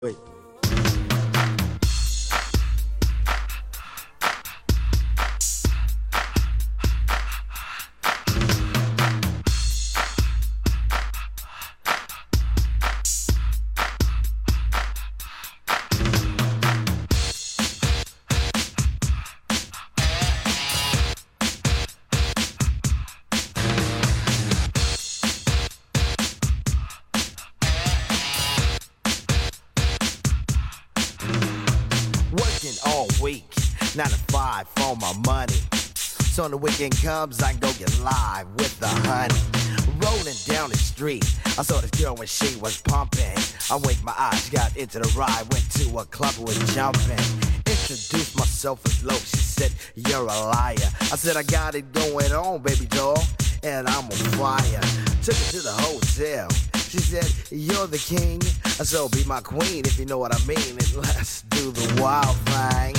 Wait. Working all week, 9 to 5 for my money. So when the weekend comes, I can go get live with the honey. Rolling down the street, I saw this girl when she was pumping. I winked my eyes, got into the ride, went to a club and was jumping. Introduced myself as low, she said, you're a liar. I said, I got it going on, baby doll, and I'm on fire. Took her to the hotel. She said, you're the king, so be my queen if you know what I mean. And let's do the wild thing.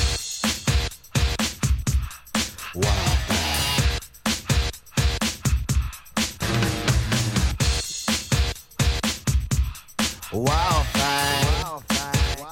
Wild thing. Wild thing. Wild thing.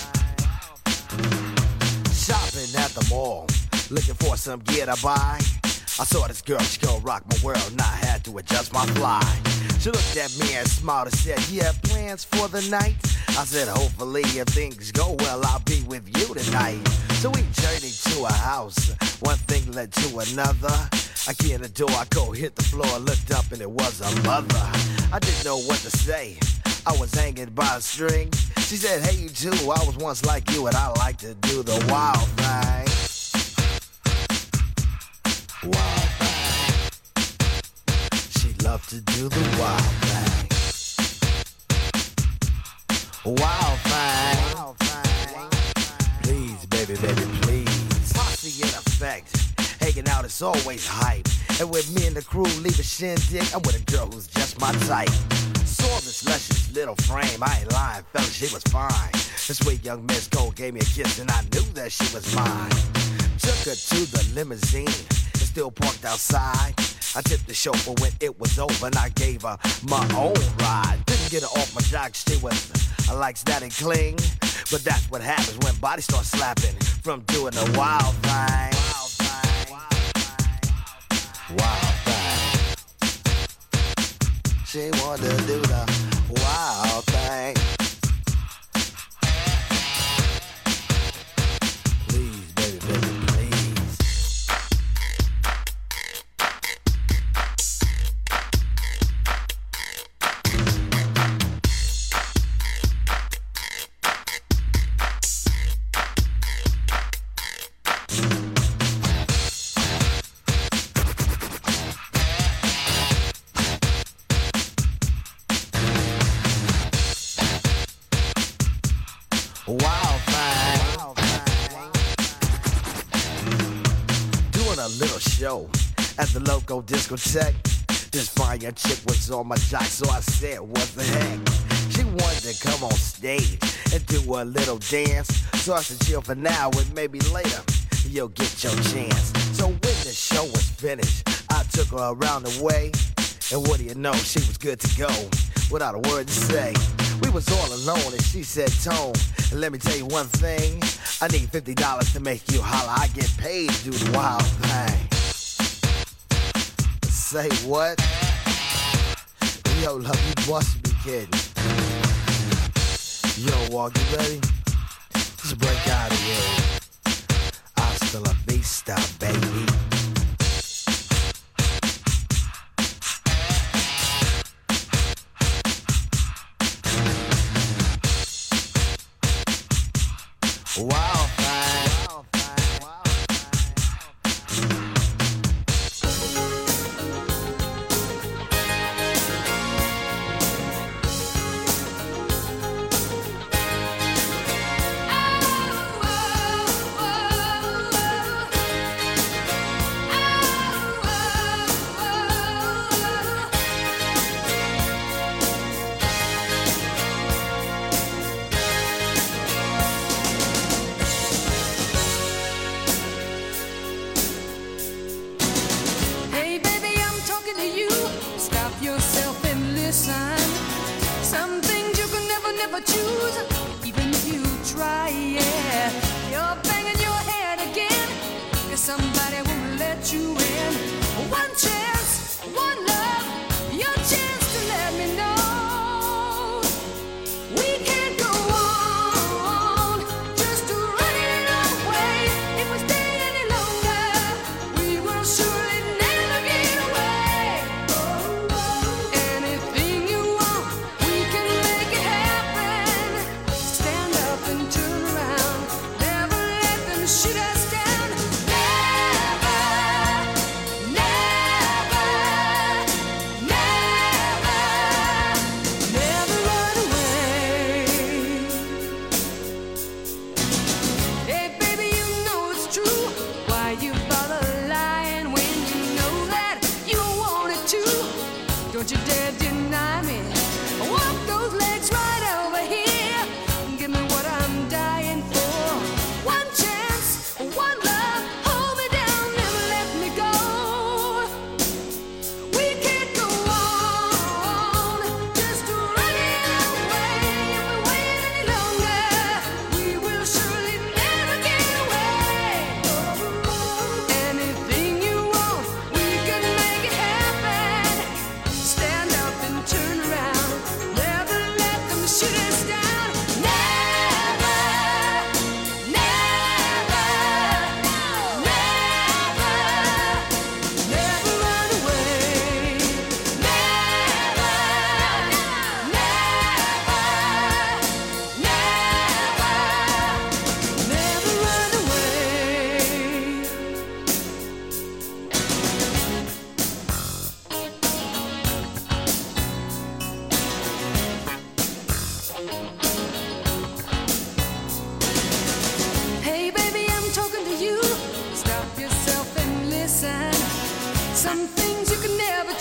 Shopping at the mall, looking for some gear to buy. I saw this girl, she gon' rock my world, and I had to adjust my fly. She looked at me and smiled and said, you have plans for the night? I said, hopefully if things go well, I'll be with you tonight. So we journeyed to a house, one thing led to another. I key in the door, I go hit the floor, looked up and it was a mother. I didn't know what to say, I was hanging by a string. She said, hey you too, I was once like you and I like to do the wild thing. Wild thing. She loved to do the wild thing. Wild thing. Wild thing. Please, baby, baby, please. Posse in effect. Hanging out is always hype. And with me and the crew leave a shindig, I'm with a girl who's just my type. Saw this luscious little frame, I ain't lying, fella, she was fine. This sweet young Miss Cole gave me a kiss and I knew that she was mine. Took her to the limousine, still parked outside. I tipped the chauffeur when it was over and I gave her my own ride. Didn't get her off my jock, she was like that and cling. But that's what happens when bodies start slapping from doing the wild thing. Wild thing. Wild thing. She wanted to do the wild thing. Please, baby, baby, please. Wild thing. Wild thing. Doing a little show at the local discotheque. This fine young chick was on my jock, so I said, what the heck? She wanted to come on stage and do a little dance. So I said, chill for now and maybe later you'll get your chance. So when the show was finished, I took her around the way. And what do you know, she was good to go without a word to say. We was all alone and she said, Tone, let me tell you one thing. I need $50 to make you holler. I get paid to do the wild thing. Say what? Yo, love, you must be kidding. Yo, Walk, you ready? Let's break out of here. Hasta la vista, baby. Wild thing. Wild thing. Wild thing.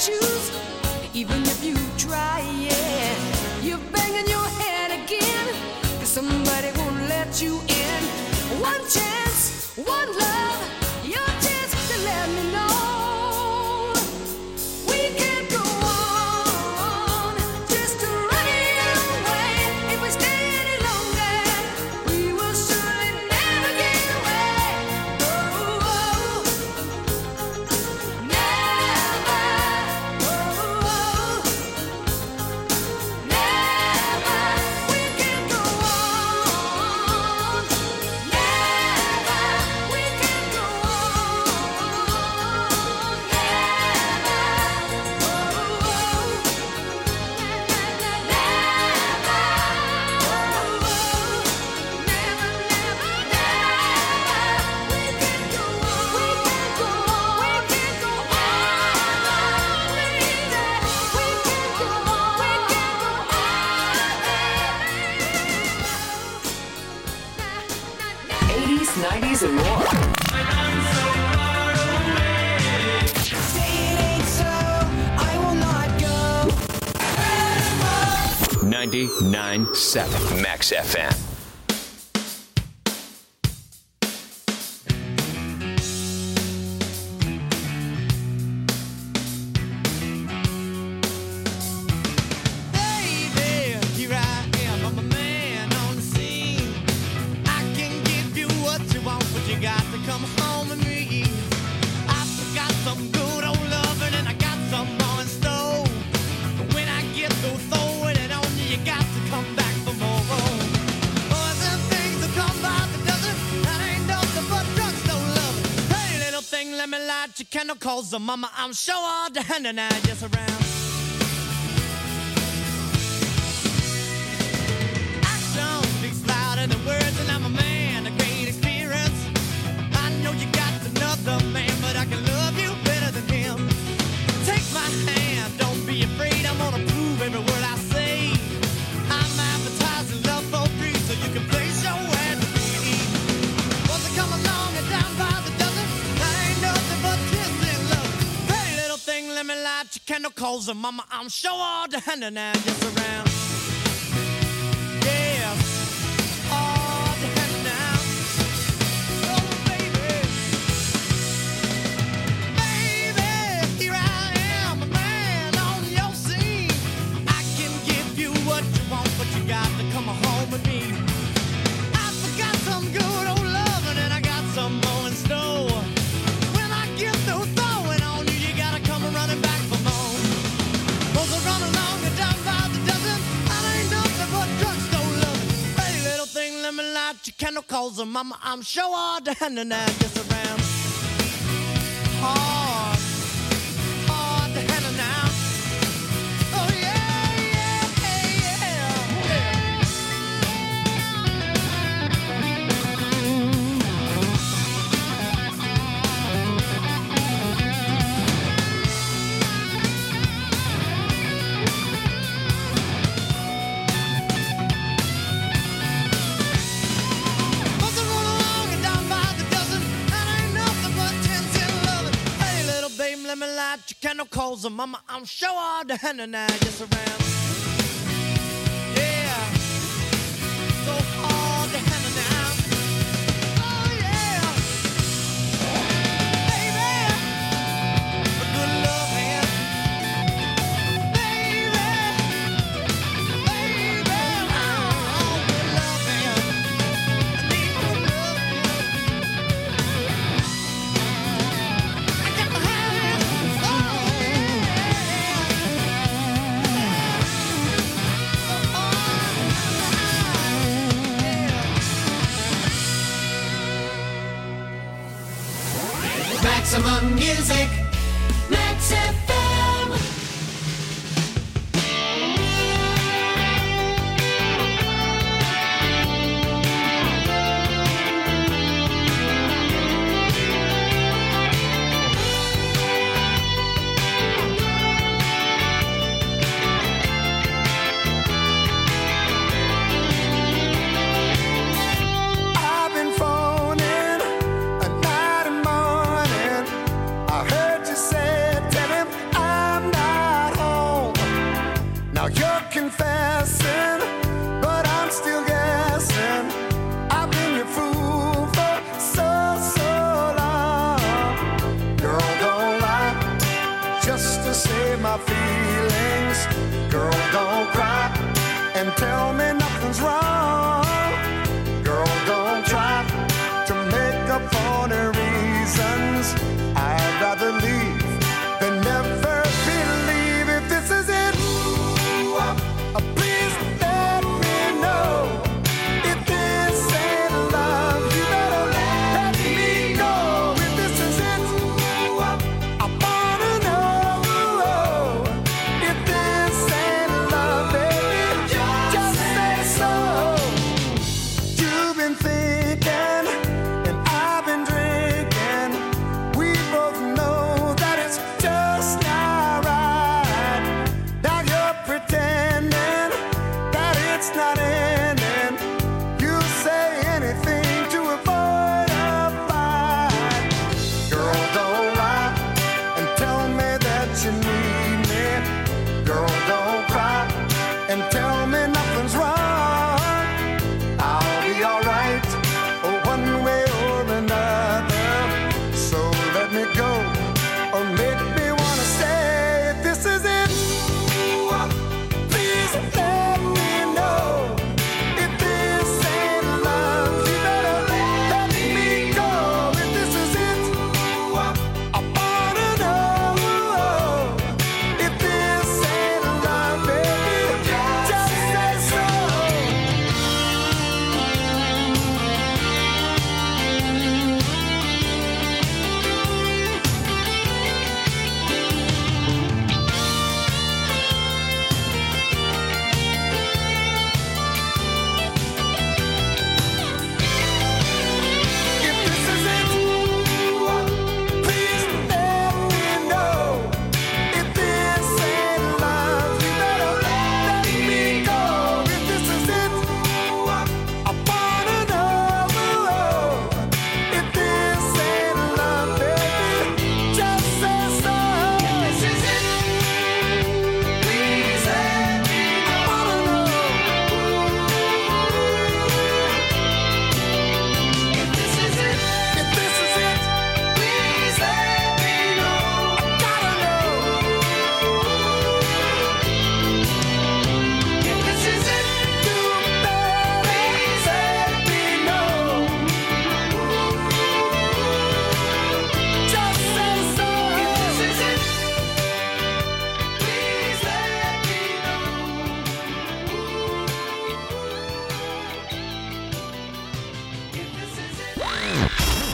choose, even if you try, yeah. You're banging your head again, 'cause somebody won't let you in. One chance, one love, your chance to let me know. We can't go on, just running away. If we stay any longer, we will surely never get away. Oh, oh. Never, oh, oh. Never, we can't go on. Never, we can't go on. Never, oh, '80s, '90s, and more. 99.7 Max FM. Baby, here I am, I'm a man on the scene. I can give you what you want, but you got to come home with me. I've got some good old loving and I got some more in store. But when I get through throwing it on you, you got to come back for more. Boys and things that come by the dozen, that ain't nothing but drugstore love. Hey, little thing, let me light your candle, cause the mama, I'm sure all the hand and I just around. Action speaks louder than words, and I'm a man of great experience. I know you got another man, but I can love you better than him. Take my hand, don't be afraid, I'm gonna prove every word I say. I'm advertising love for free, so you can place your ad with me. Once I come along and down by the dozen, that ain't nothing but kiss and love. Hey, little thing, let me light your candle, cause mama, I'm sure all the hand and I just around. Yeah, all the hand now. Oh, baby. Baby, here I am, a man on your scene. I can give you what you want, but you got to come home with me. I forgot some good old loving and I got some more in store. When I get through throwing on you, you gotta come running back for more. Those are run along and down by the dozen, that ain't nothing but drugstore loving. Hey, little thing, let me light your candle, cause mama, I'm sure all the hand and I just around. Hard, hard to handle now. Oh yeah, yeah, yeah, yeah. Once I run along and down by the dozen, that ain't nothing but 10 loving. Hey, little baby, let me light your candle, cause mama, I'm sure all the hand and I just around. Yeah, so hard to handle now. Oh yeah, baby, a good love hand. Baby, baby, oh, good love hand. I need good love hand. I got to have it. Oh yeah. Maximum music. Max FM. I've been phoning a night and morning. I heard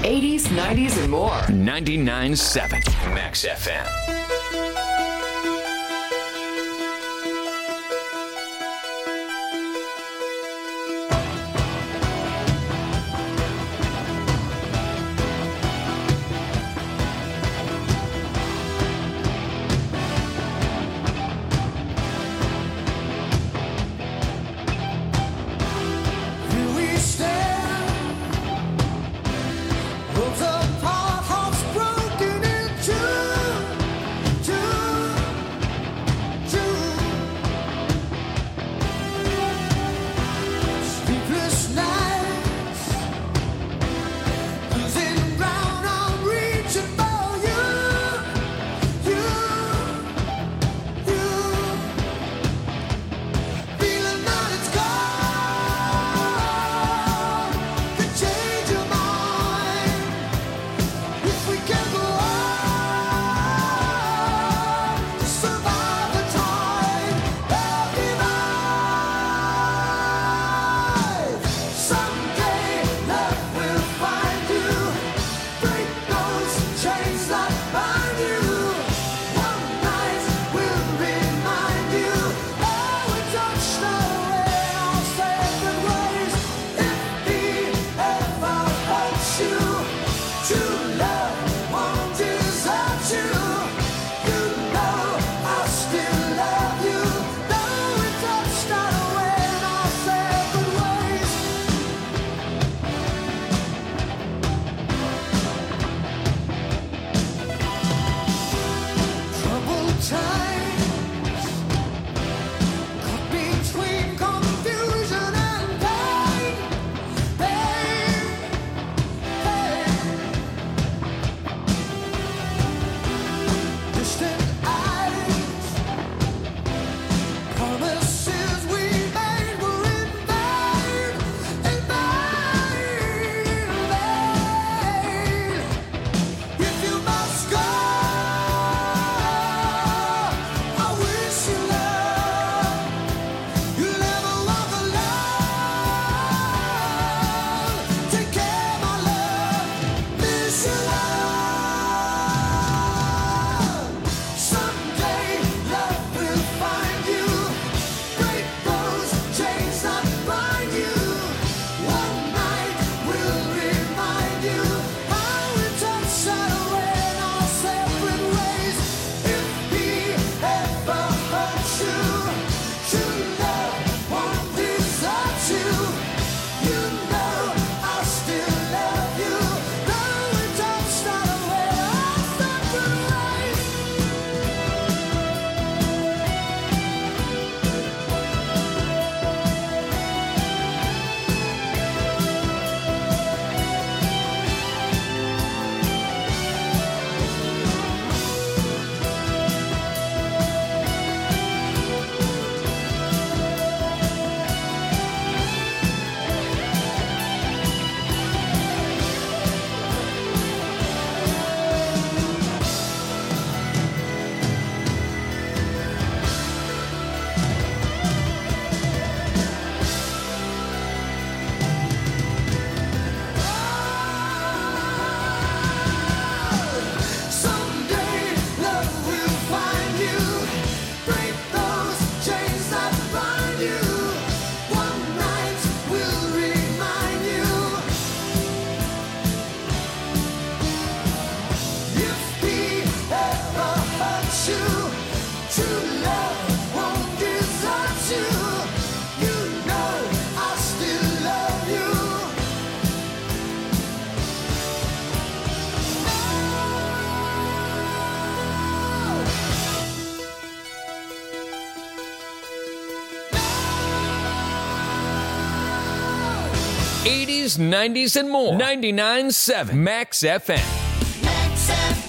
80s, 90s, and more. 99.7 Max FM. '80s, '90s, and more. 99.7 Max FM. Max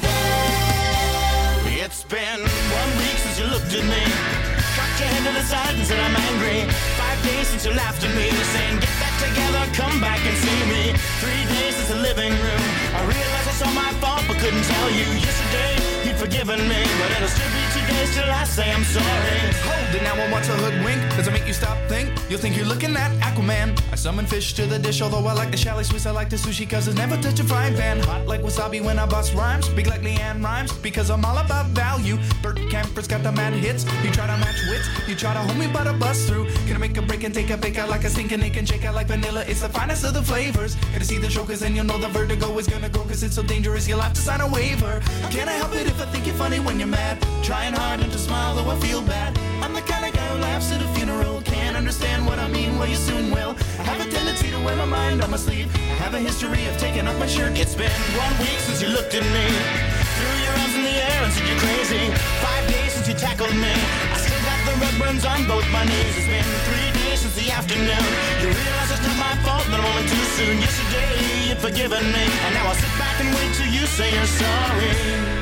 FM. It's been 1 week since you looked at me, cocked your head to the side and said I'm angry. 5 days since you laughed at me, saying get back together, come back and see me. 3 days since the living room, I realized I saw my fault but couldn't tell you. Yesterday you'd forgiven me, but it'll still be too days till I say I'm sorry. Hold it now and watch a hoodwink. Does it make you stop, think? You'll think you're looking at Aquaman. I summon fish to the dish, although I like the chalet Swiss. I like the sushi cause it's never touch a frying pan. Hot like wasabi when I bust rhymes. Big like Leanne rhymes because I'm all about value. Bert Camper's got the mad hits. You try to match wits, you try to hold me but I bust through. Can I make a break and take a bake out like a stinking Nick and shake out like vanilla? It's the finest of the flavors. Gotta see the show cause then you'll know the vertigo is gonna go cause it's so dangerous you'll have to sign a waiver. How can I help it if I think you're funny when you're mad? Trying hard not to smile though I feel bad. I'm the kind of guy who laughs at a funeral. Can't understand what I mean, well you soon will. I have a tendency to wear my mind on my sleeve. I have a history of taking off my shirt. It's been 1 week since you looked at me. Threw your arms in the air and said you're crazy. 5 days since you tackled me. I still got the red burns on both my knees. It's been 3 days since the afternoon. You realize it's not my fault, but I'm only too soon. Yesterday you'd forgiven me, and now I'll sit back and wait till you say you're sorry.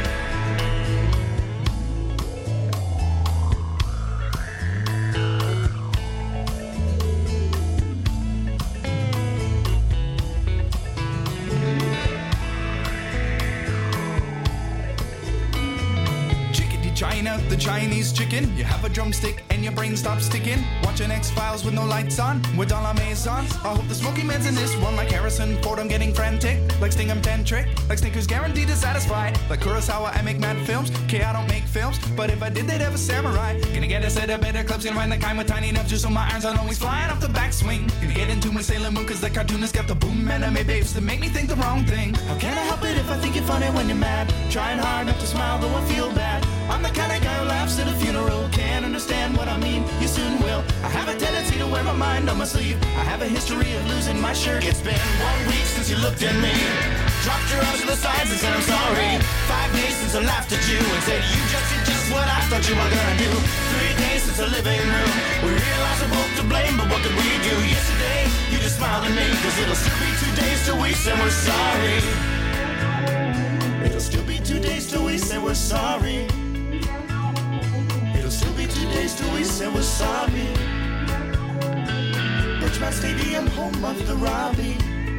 Trying out the Chinese chicken. You have a drumstick and your brain stops sticking. Watching X-Files with no lights on, with all our maison. I hope the smoky man's in this one like Harrison Ford. I'm getting frantic, like Sting I'm tantric, like Snickers guaranteed to satisfy. Like Kurosawa, I make mad films. Okay, I don't make films, but if I did, they'd have a samurai. Gonna get a set of better clubs, gonna find the kind with tiny enough just so my irons aren't always flying off the backswing. Gonna get into my Sailor Moon cause the cartoonist got the boom anime babes to make me think the wrong thing. How can I help it if I think you're funny when you're mad? Trying hard not to smile though I feel bad. I'm the kind of guy who laughs at a funeral. Can't understand what I mean, you soon will. I have a tendency to wear my mind on my sleeve. I have a history of losing my shirt. It's been 1 week since you looked at me. Dropped your arms to the sides and said I'm sorry. 5 days since I laughed at you and said you just did just what I thought you were gonna do. 3 days since the living room. We realized we're both to blame, but what could we do? Yesterday, you just smiled at me, cause it'll still be 2 days till we say we're sorry. It'll still be 2 days till we say we're sorry. It'll still be 2 days till we say we're sorry. Birchmount Stadium, home of the Robbie.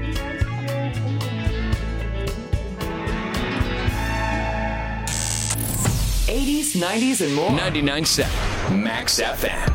'80s, '90s, and more. 99.7 Max FM.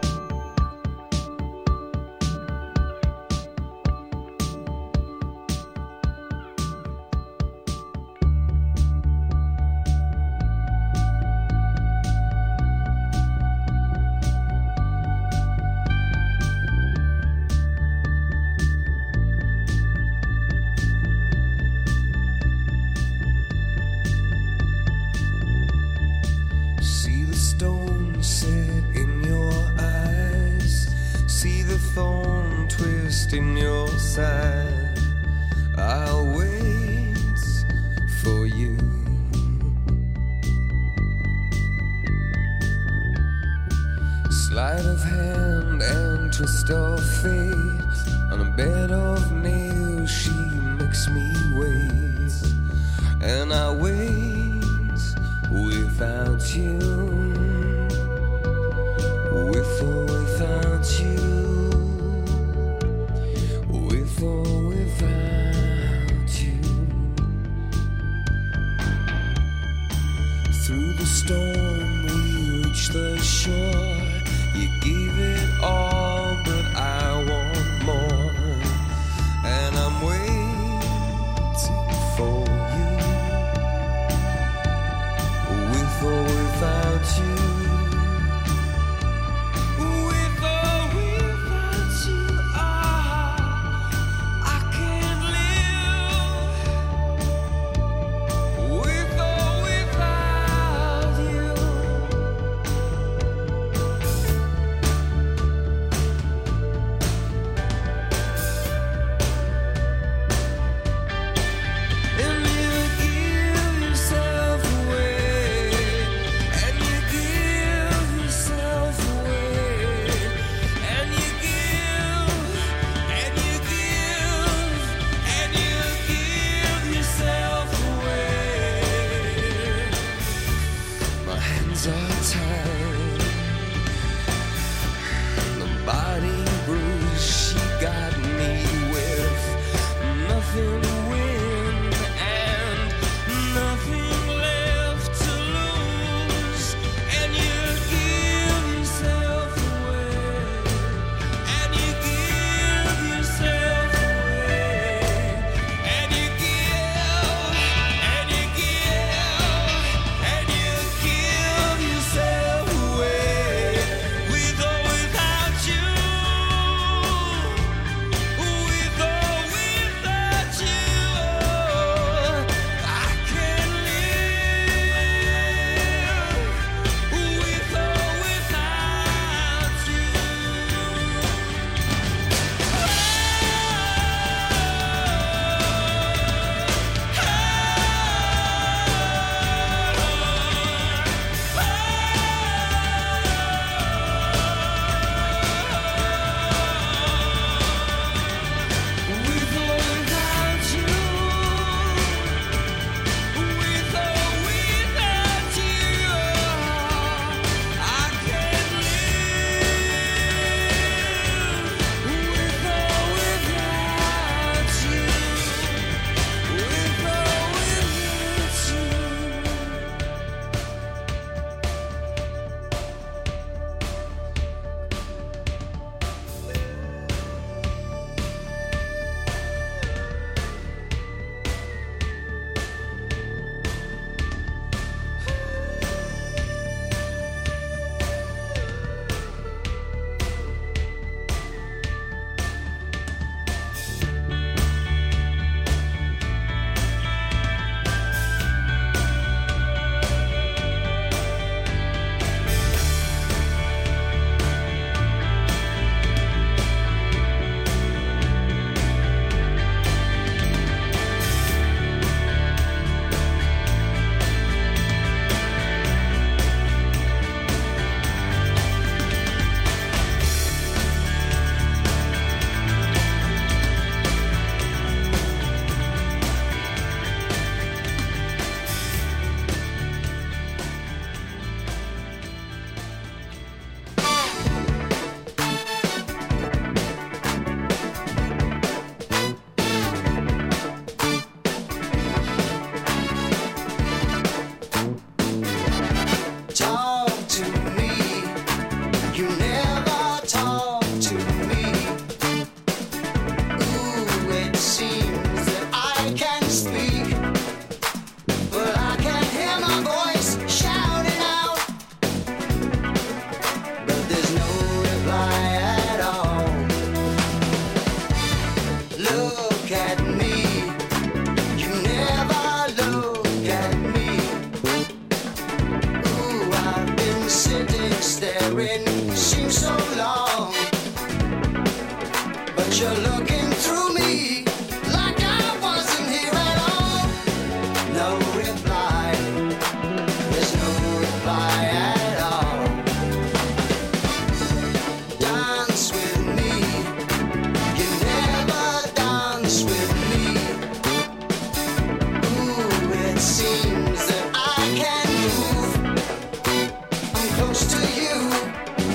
In your side, I'll wait for you. Sleight of hand and twist of fate. On a bed of nails, she makes me wait, and I wait without you, with or without you. With or without you. Through the storm we reach the shore. You gave it all, but I want more. at me. You never look at me. Ooh, I've been sitting staring, seems so long, but you're looking through me like I wasn't here at all. No reply, there's no reply at all. Dance with me, you never dance with me. Ooh, it seems that I can move. I'm close to you,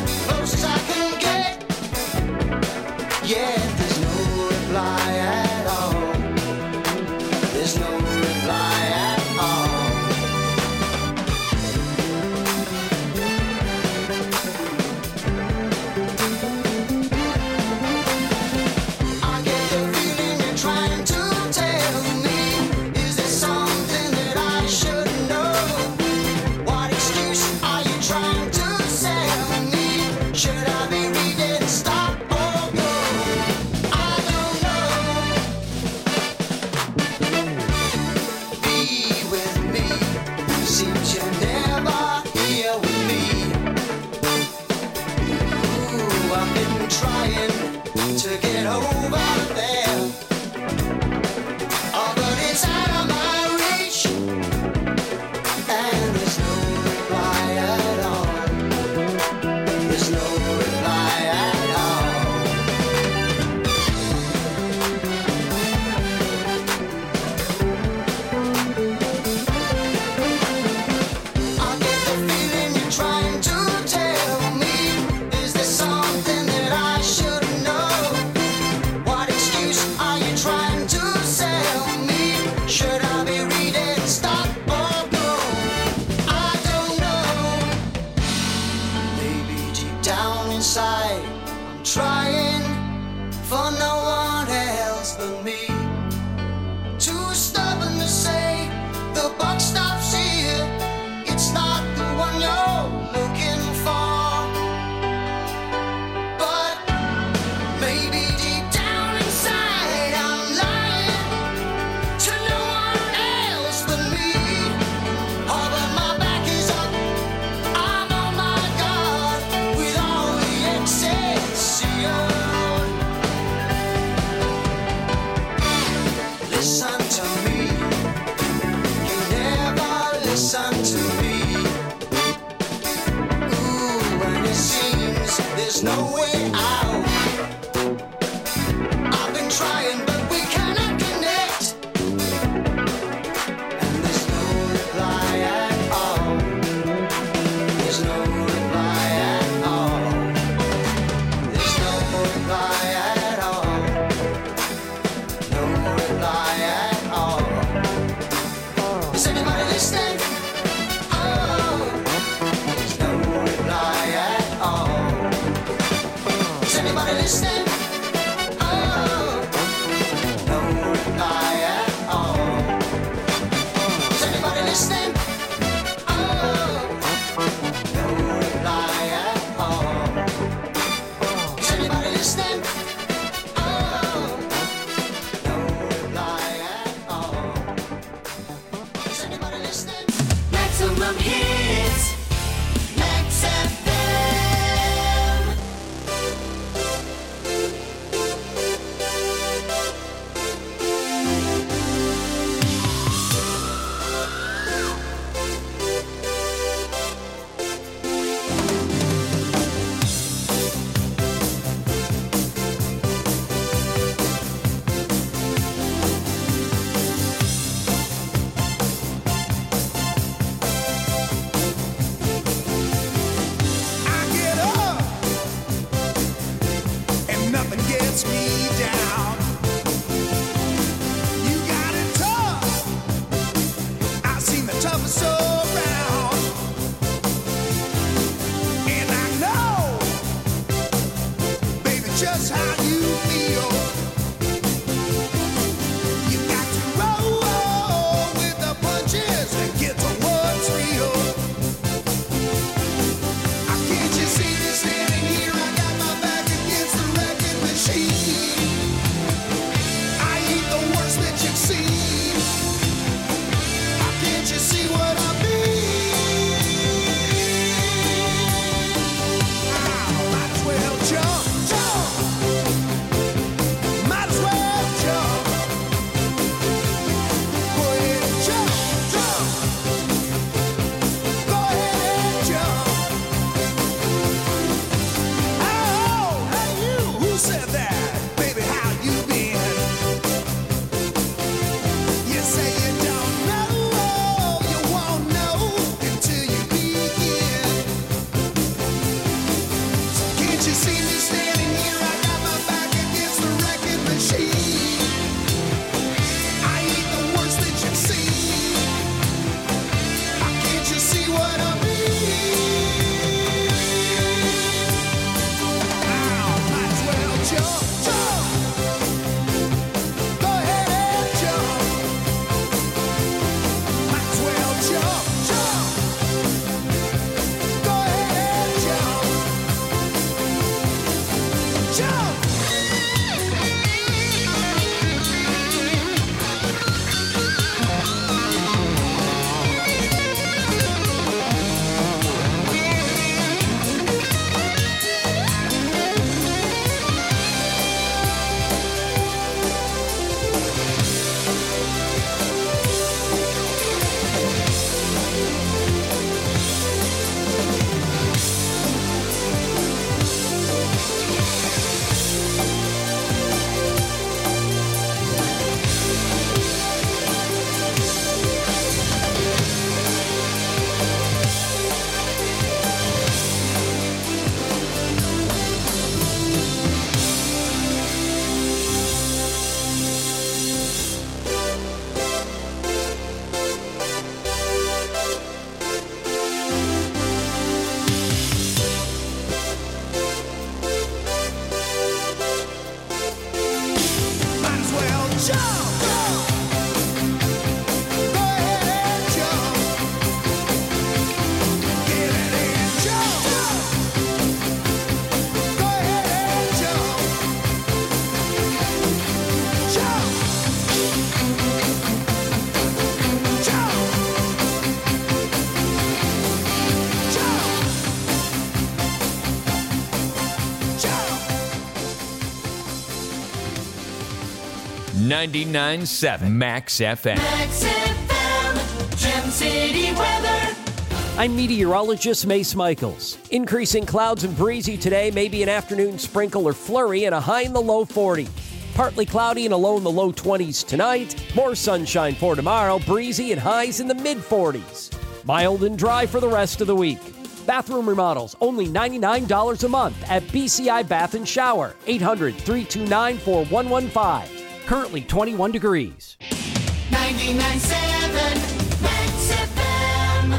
$99.7 Max FM. Max FM, Gem City weather. I'm meteorologist Mace Michaels. Increasing clouds and breezy today, maybe an afternoon sprinkle or flurry, and a high in the low 40s. Partly cloudy and a low in the low 20s tonight. More sunshine for tomorrow, breezy and highs in the mid-40s. Mild and dry for the rest of the week. Bathroom remodels, only $99 a month at BCI Bath and Shower, 800-329-4115. Currently 21 degrees. 99.7 Max FM.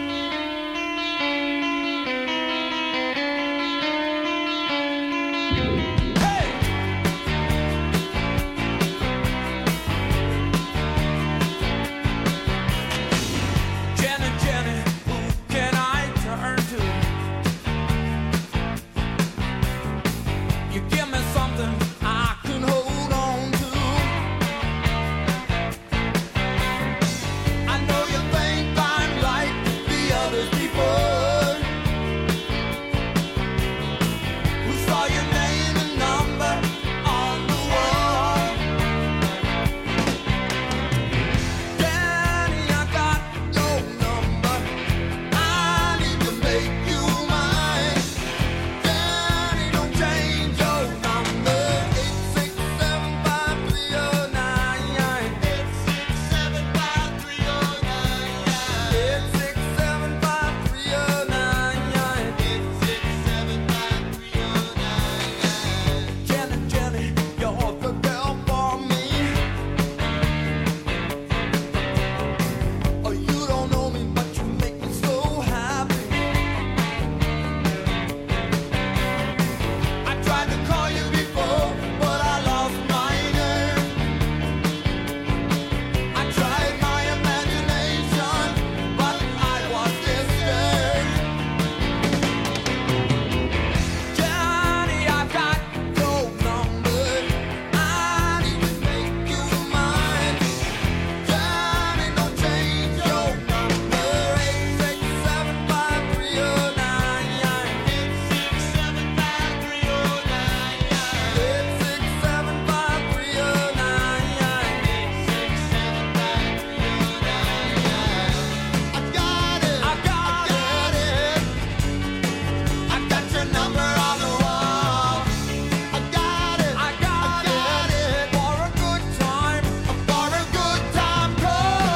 Jenny, Jenny, who can I turn to? You give me something I can hold on to. I know you think I'm like the others before, who saw your name and number on the wall. Danny, I got your number. I need to make you mine. Danny, don't change your number. 8675309. 8675309. Jenny, Jenny, you're the girl for me. Oh, you don't know me, but you make me so happy. I tried to call you before, but I lost my nerve. I tried my imagination, but I was disturbed. Johnny, I've got your number. I need to make you mine. Johnny, don't change your number. 8675309. 8675309. I got it. I got your number on the wall. I got it. For a good time call.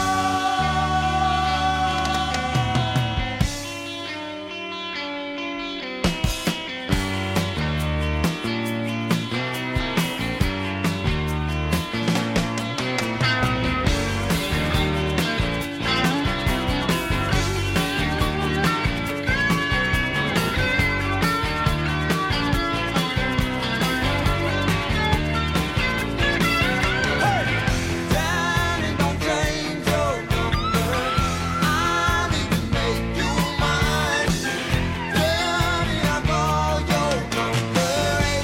Danny, don't change your number. I need to make you mine. Danny, I call your number.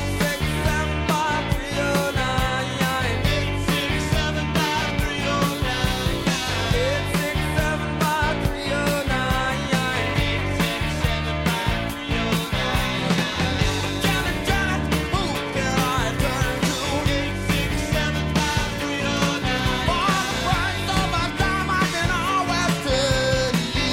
8675309. 8675309. Jenny, Jenny, who can I turn to? 8675309. For the price of my time, I can always turn to you.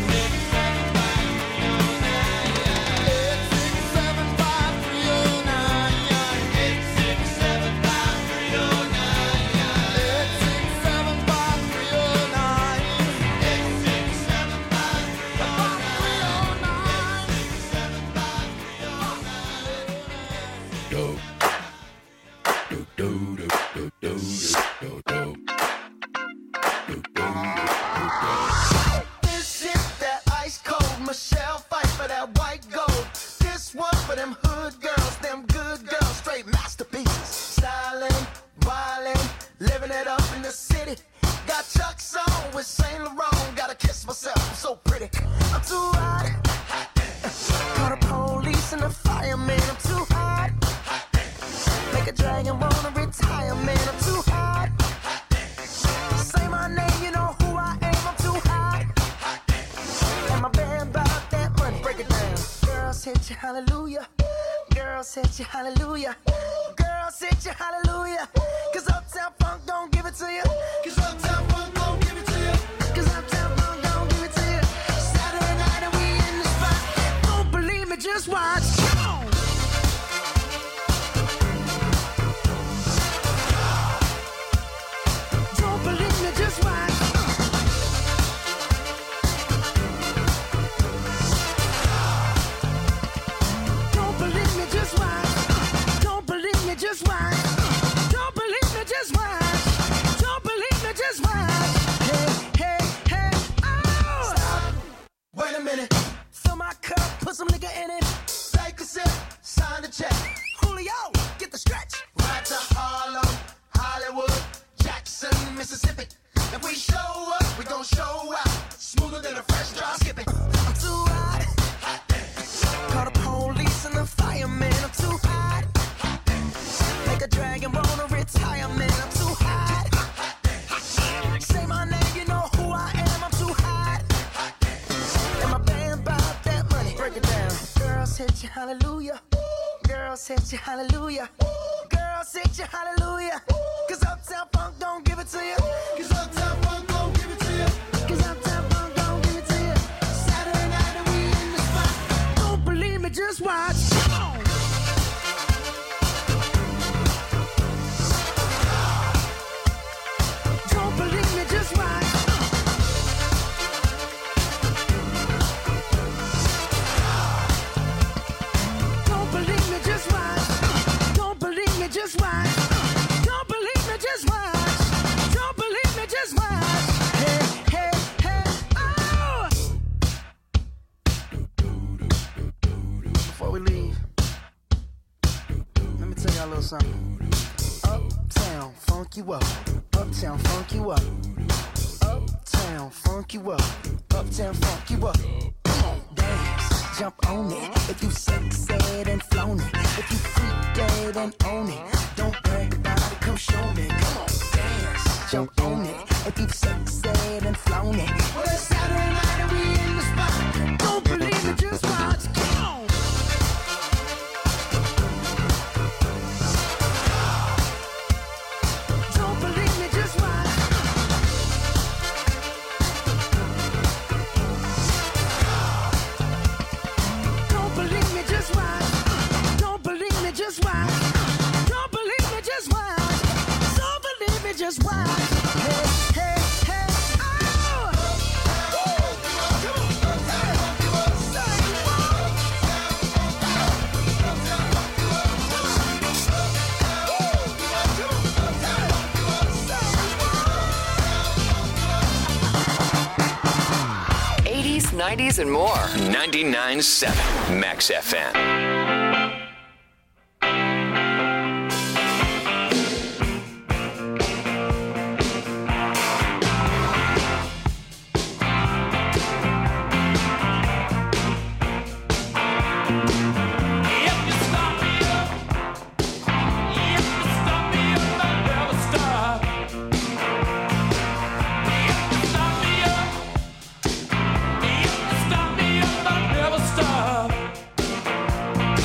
8675309. This is that ice cold Michelle fight for that white gold. This one for them hood girls, them good girls, straight masterpieces. Styling, wildin', hallelujah. Girls hit you hallelujah. Girls hit you hallelujah. Cause Uptown Funk don't give it to you. Cause Uptown Funk don't give it to you. Cause Uptown Funk don't give it to you. Saturday night and we in the spot. Don't believe me, just watch. Come on. Don't believe me, just watch. Don't believe me, just watch. Don't believe me, just watch. Don't believe me, just watch. Don't believe me, just watch. Hey, hey, hey, oh! Stop. Wait a minute. Fill my cup, put some nigga in it. Take a sip, sign the check. Julio, get the stretch. Right to Harlem, Hollywood, Jackson, Mississippi. If we show up, we gon' show out. Smoother than a fresh drop skipping. I'm too hot. Call the police and the fireman. I'm too hot. Make a dragon wanna retire, man. I'm too hot. Say my name, you know who I am. I'm too hot. And my band bought that money. Break it down. Girls hit you, hallelujah. Girls hit you, hallelujah. Girls hit you, hallelujah. Cause Uptown Funk don't give it to you. Cause Uptown Funk don't give it to you. Cause Uptown Funk don't give it to you. Saturday night and we in the spot. Don't believe me, just watch. Come on. Don't believe me, just watch. Don't believe me, just watch. Don't believe me, just watch. Don't believe me, just watch. Don't believe me, just watch. Hey, hey, hey, oh! Before we leave, let me tell y'all a little something. Uptown, funk you up. Uptown, funk you up. Uptown, funk you up. Uptown, funk you up. Come on, dance, jump on it. If you sexed and flown it. If you freak dead and own it. Don't brag about it, come show me. Come on, dance, jump on it. If you sexed and flown it. Well, it's Saturday night and we in the spot. Don't believe it, just watch. Come on. Don't believe me, just watch. Don't believe me, just watch. Don't believe me, just watch. Don't believe me, just watch. Don't believe me, just watch. Hey, hey, hey, oh! '80s, '90s, and more. 99.7 Max FM. Stop me up, I'll never stop.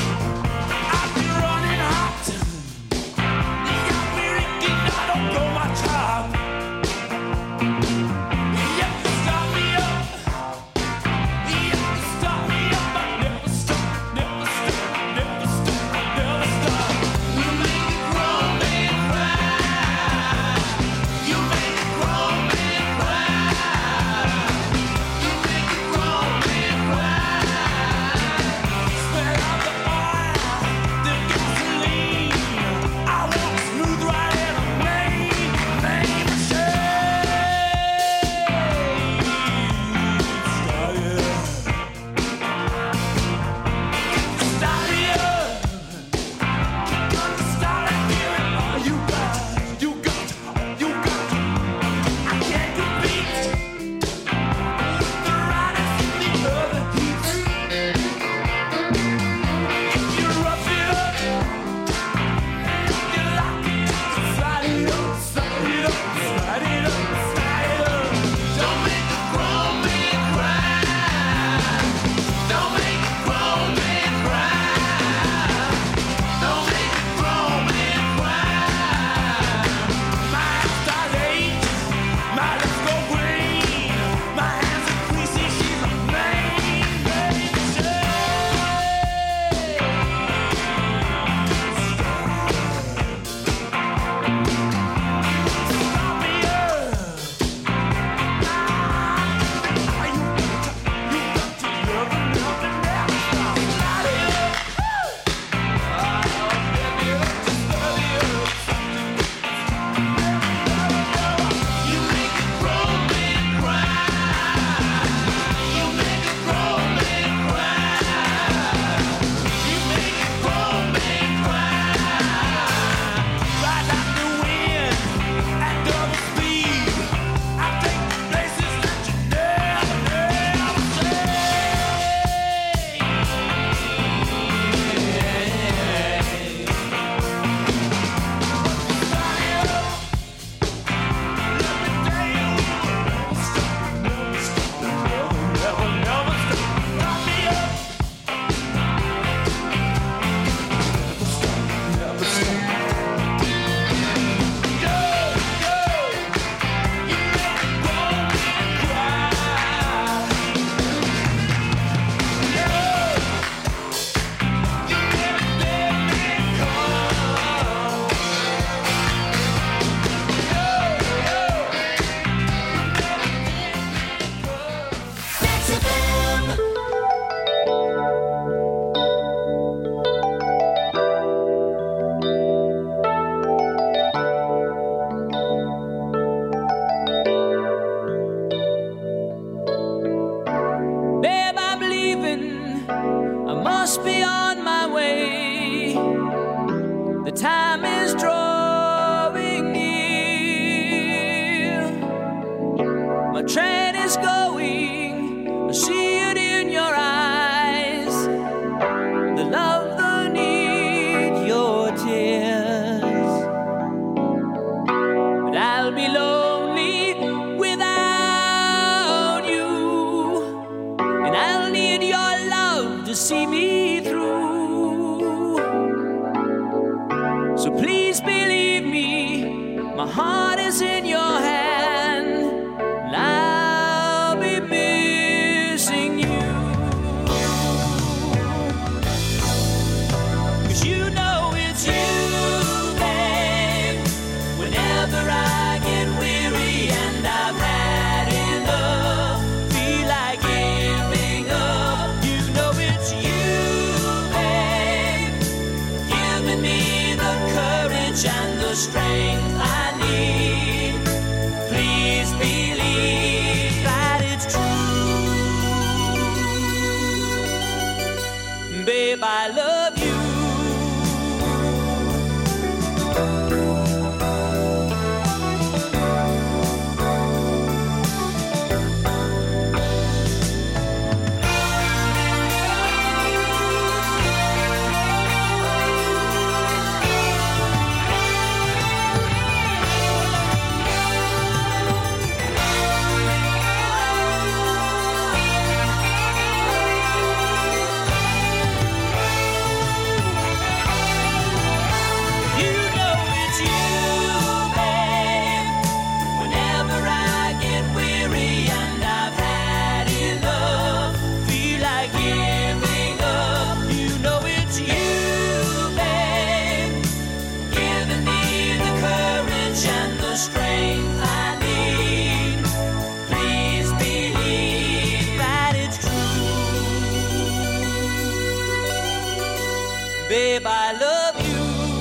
I'll be lonely without you, and I'll need your love to see me through. So please believe me, my heart is in your hand, and I'll be missing you. 'Cause you know it's you, babe. Whenever I get weary and I've had enough, feel like giving up, you know it's you, babe. Giving me the courage and the strength I need. Please believe that it's true. Babe, I love you. Babe, I love you.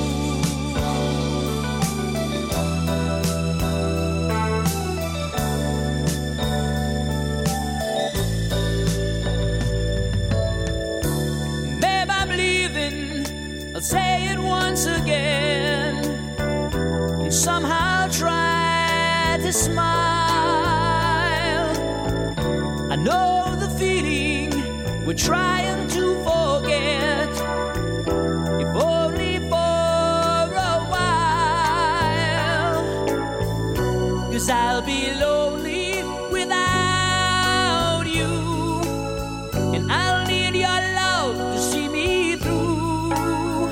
Babe, I'm leaving. I'll say it once again, and somehow try to smile. I know the feeling we're trying to forget, if only for a while. 'Cause I'll be lonely without you, and I'll need your love to see me through.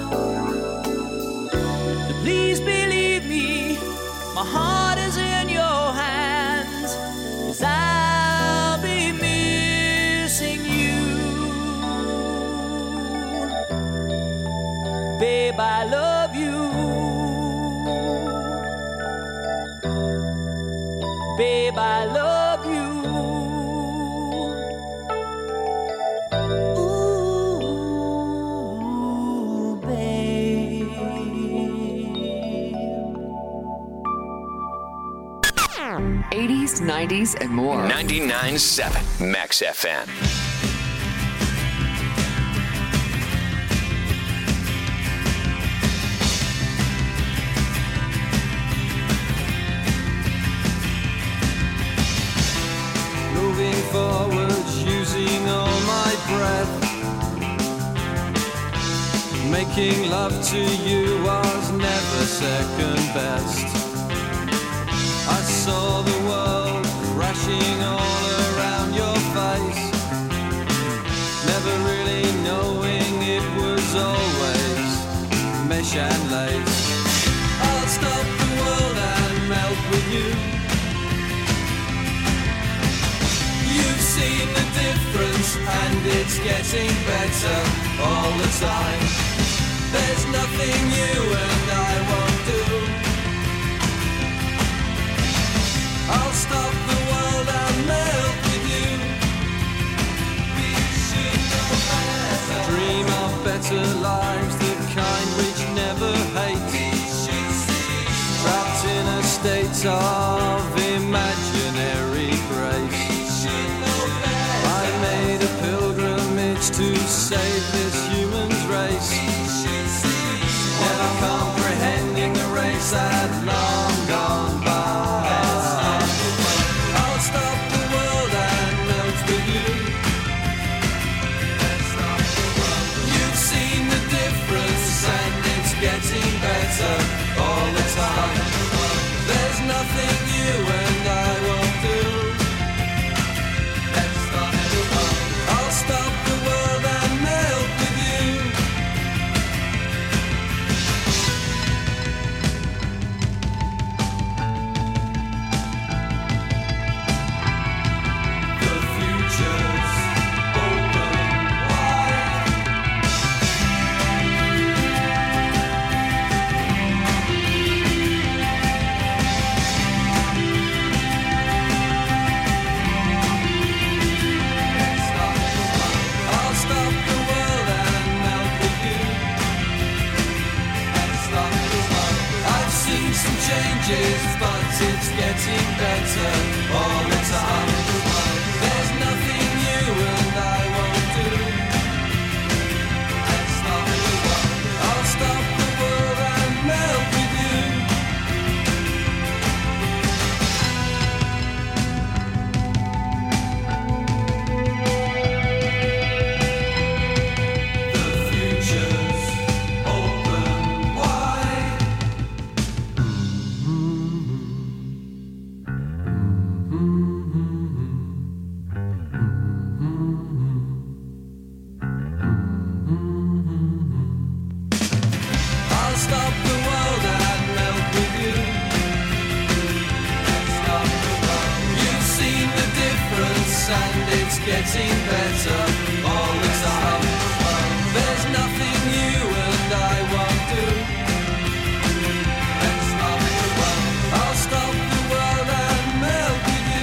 So please believe me, my heart is in your hands, 'cause I'll be missing you. Babe, I love you. Babe, I love you. Ooh, babe. 80s, 90s, and more. 99.7 Max FM. Moving forwards, using all my breath. Making love to you was never second best. I saw the world crashing all around your face, never really knowing it was always mesh and lace. I'll stop the world and melt with you. You've seen the difference and it's getting better all the time. There's nothing you and I won't do. I'll stop the world and melt with you. We should know better. Dream of better lives, the kind which never hate. We should see. Trapped in a state of imaginary grace. We should know better. I made a pilgrimage to save this human's race. We should see. Never comprehending the race had long gone by. Getting better all the time. There's nothing but it's getting better all the time. There's nothing you and I won't do. Let's stop the world. I'll stop the world and melt with you. The future's open wide. I'll stop the world and melt with you. Stop the world. You've seen the difference and it's getting better all the time. There's nothing you and I won't do. Let's stop the world. I'll stop the world and melt with you.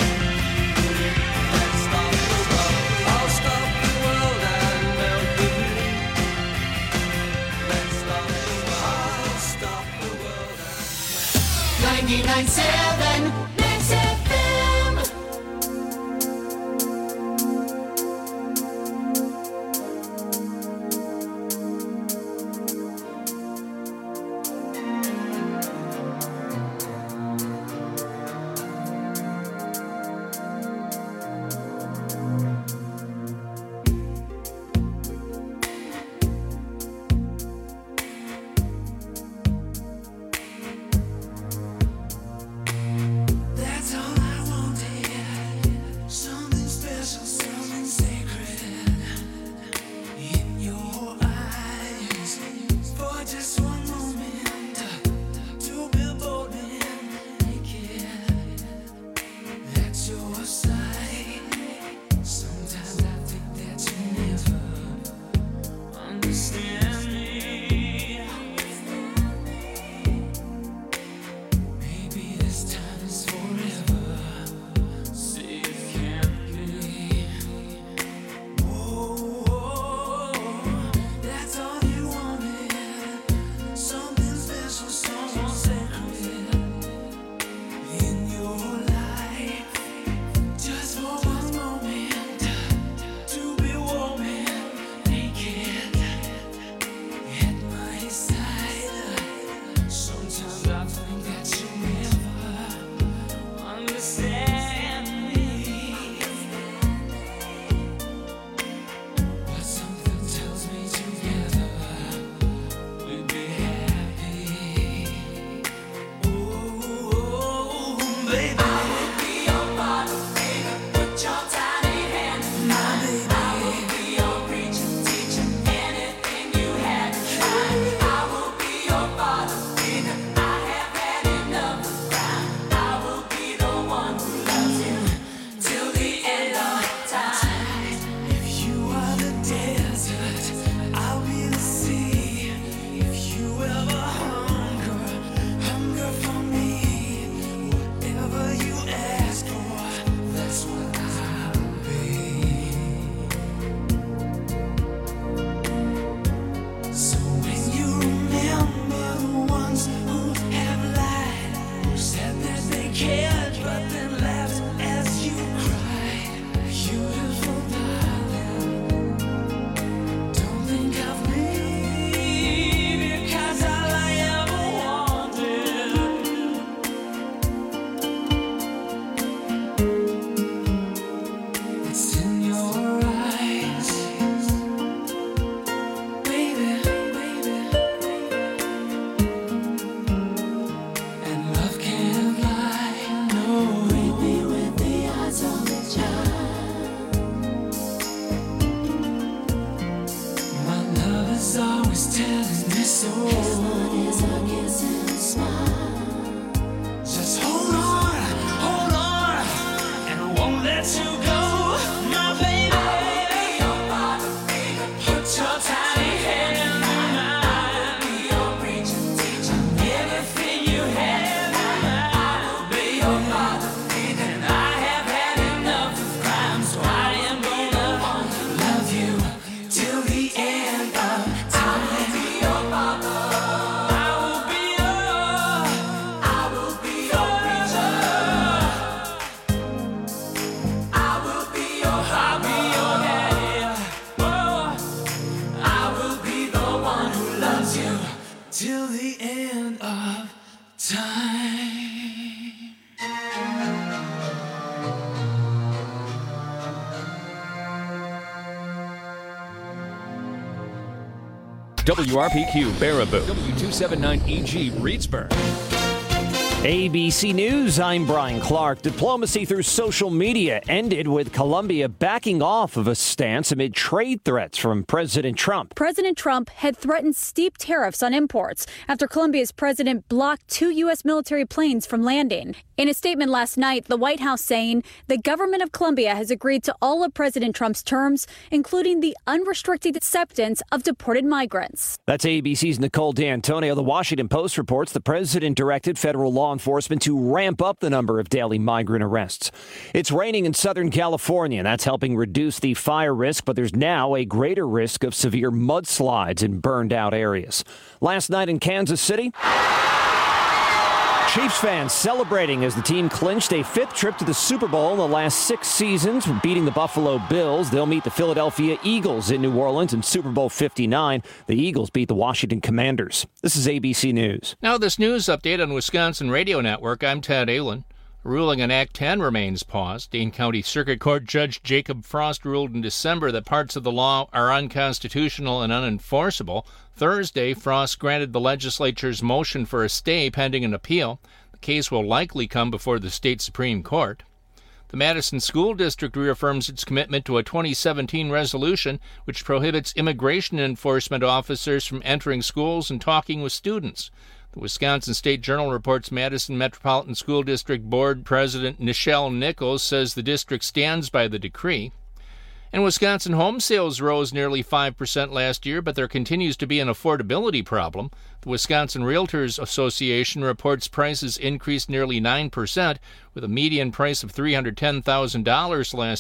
Let's stop the world. I'll stop the world and melt with you. Let's stop the world. I'll stop the world and 99.7 Max FM. That's all I wanted. Something special, something sacred in your eyes. For just one moment, to be bold and naked at your side. Sometimes I think that you never understand me. Maybe this time is forever. See it can be. Oh, that's all you wanted. Something special, someone sacred in your life. Just for one moment, to be warm and naked at my side. Sometimes I think that you never understand me, but something tells me together we'd be happy. Oh, baby, I will be your bottle, baby. Put your tiny hand in mine. I will be your preacher, teacher, anything you had to try. I will be your bottle, baby. I have had enough of crime. I will be the one who loves you till the end of time. If you are the desert, I'll be the sea. If you ever hunger for me, whatever you WRPQ Baraboo. W279EG Reedsburg. ABC News, I'm Brian Clark. Diplomacy through social media ended with Colombia backing off of a stance amid trade threats from President Trump. President Trump had threatened steep tariffs on imports after Colombia's president blocked 2 U.S. military planes from landing. In a statement last night, the White House saying the government of Colombia has agreed to all of President Trump's terms, including the unrestricted acceptance of deported migrants. That's ABC's Nicole D'Antonio. The Washington Post reports the president directed federal law enforcement to ramp up the number of daily migrant arrests. It's raining in Southern California, and that's helping reduce the fire risk, but there's now a greater risk of severe mudslides in burned out areas. Last night in Kansas City, Chiefs fans celebrating as the team clinched a 5th trip to the Super Bowl in the last 6 seasons, beating the Buffalo Bills. They'll meet the Philadelphia Eagles in New Orleans in Super Bowl 59. The Eagles beat the Washington Commanders. This is ABC News. Now this news update on Wisconsin Radio Network. I'm Ted Allen. A ruling on Act 10 remains paused. Dane County Circuit Court Judge Jacob Frost ruled in December that parts of the law are unconstitutional and unenforceable. Thursday, Frost granted the legislature's motion for a stay pending an appeal. The case will likely come before the state Supreme Court. The Madison School District reaffirms its commitment to a 2017 resolution which prohibits immigration enforcement officers from entering schools and talking with students. The Wisconsin State Journal reports Madison Metropolitan School District Board President Nichelle Nichols says the district stands by the decree. And Wisconsin home sales rose nearly 5% last year, but there continues to be an affordability problem. The Wisconsin Realtors Association reports prices increased nearly 9%, with a median price of $310,000 last